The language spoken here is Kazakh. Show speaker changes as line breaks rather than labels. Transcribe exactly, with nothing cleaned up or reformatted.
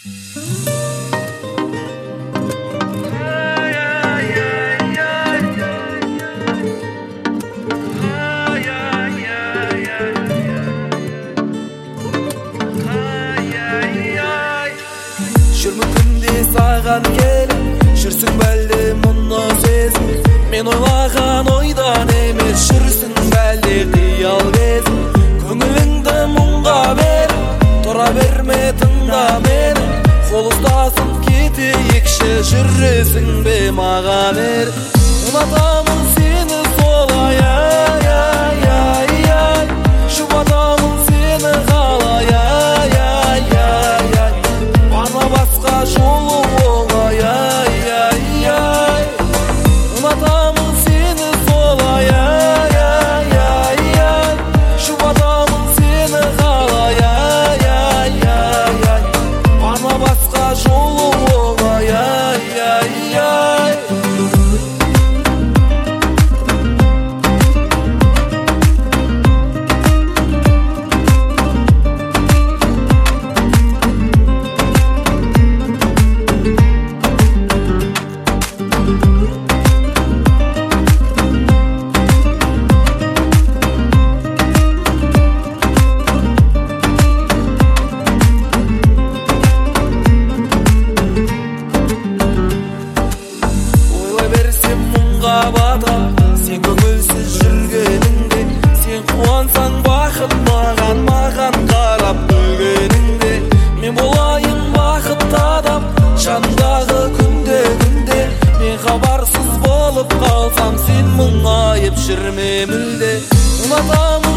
Саған келіп жүрсің бәлде мұны сезім, мен ойлаған ойдан емес жүрсің бәлде қиял кезім. Көңіліңді мұңға беріп тұра берме, тыңда мені, қол ұстасып кетейікші, жүресің бе маған еріп. Ұнатамын сені солай, ай ай ай ай, жұбатамын сені қалай, ай ай ай ай, бана басқа жолы оңай, ай ай ай. Ұнатамын сені солай, ай ай ай ай, жұбатамын сені қалай, ай ай ай ай, бана басқа жолы оңай, ай ай ай. Сен көңілсіз жүргеніңде, сен қуансаң бақыт маған, маған қарап күлгеніңде, мен болайын бақытты адам жандағы күнде күнде. Мен хабарсыз болып қалсам, сен мұңайып жүрме мүлде. Ұнатамын